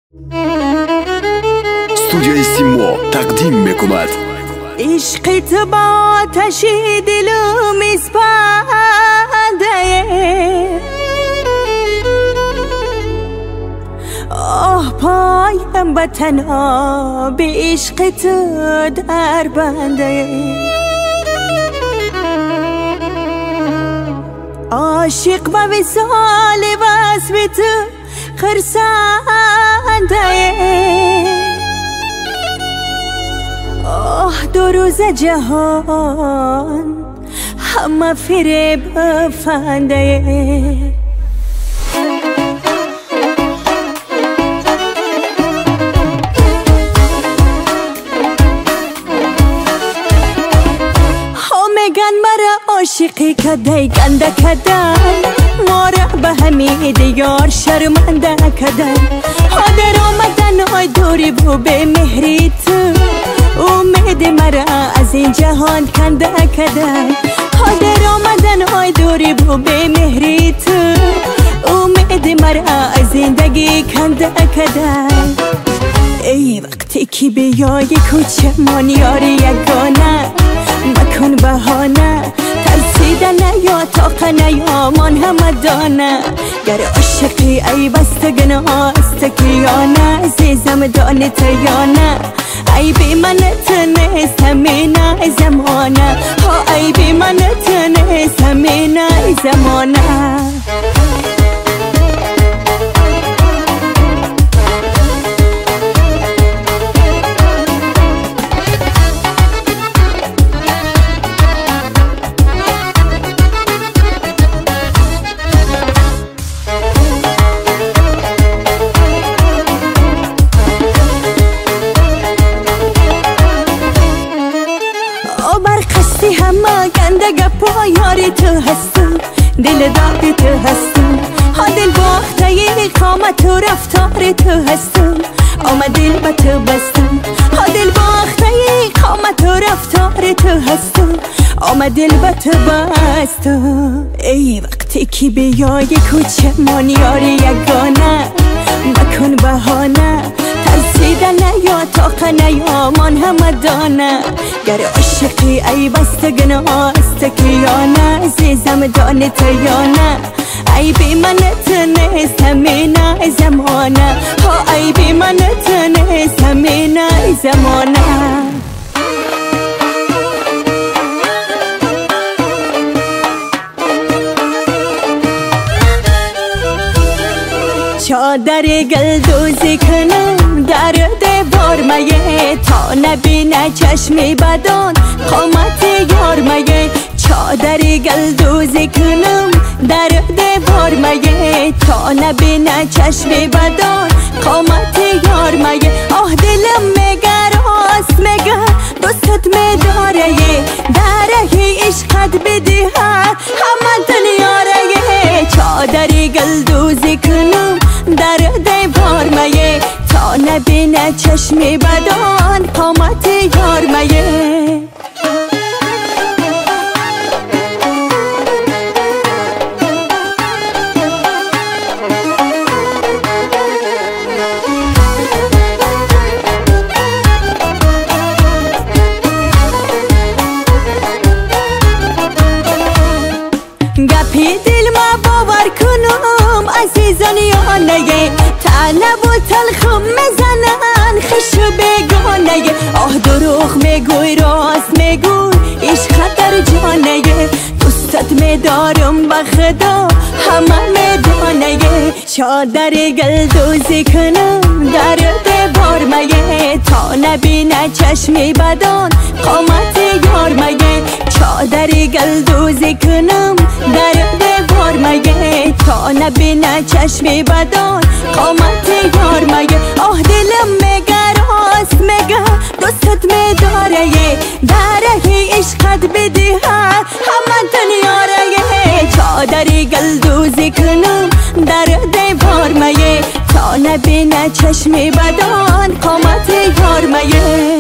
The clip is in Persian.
студияи Симо тақдим мекунад. عشق تو با آتشی دلو میسپنده آه پایم به تنها به عشق تو در بنده عاشق به وصال وصف تو خرسنده آه دو روز جهان همه فریب فنده میگن مرا عاشقی کدی گنده کدن ما را به همه دیار شرمنده کدن ها در آمدن های دوری بو به مهری تو امید مرا از این جهان کنده کدن ها در آمدن های دوری بو به مهری تو امید مرا از زندگی کنده کدن ای وقتی که بیای کوچه من یاری یگانه مکن بهانه ترسیدن یا طاقه یا من همدانه گر عاشقی ای بستگن آستکیانه عزیزم دانت یا نه ای بی منت نیست همینه زمانه ها ای بی منت نیست همینه زمانه همه گنده گپا یاری تو هستم دل داغی تو هستم ها دل باخته ی قامت و رفتار تو هستم آمد دل به تو بستم ها دل باخته ی قامت و رفتار تو هستم آمد دل به تو بستم ای وقتی که بیای کوچه من یاری یگانه مکن بهانه ترسیدن یا طاقه یا من همدانه گر عاشقی ای بستگن آستکیانه عزیزم دانت یا نه ای بی منت نیست همینه زمانه ها ای بی منت نیست همینه زمانه چادر گلدوزی کنم در دیوار میه تا نبینه چشمی بدان قامت یار میه چادر گلدوزی کنم در دیوار میه تا نبینه چشمی بدان قامت یار میه آه دلم میگه راست میگه دوستت میداره داره عشقت بدی همه دنیا ره چادر گلدوزی کنم در دیوار میه تا نبینه چشمی بدان قامت یار میه گپی دل ما باور کنم عزیزان یا نگه تنه و تلخم میزنن خش و بگانه آه دروغ میگوی راست میگوی عشق در جانه دوستت میدارم به خدا همه میدانه چادر گلدوزی کنم در دیوار میه تا نبینه چشمی بدان قامت یار میه چادر گلدوزی کنم در دیوار میه تا نبینه چشمی بدان قامت یار میه آه دلم میگه راست میگه دوستت میداره داره عشقت بدی همه دنیا ره چادر گلدوزی کنم در دیوار میه تا نبینه چشمی بدان قامت یار میه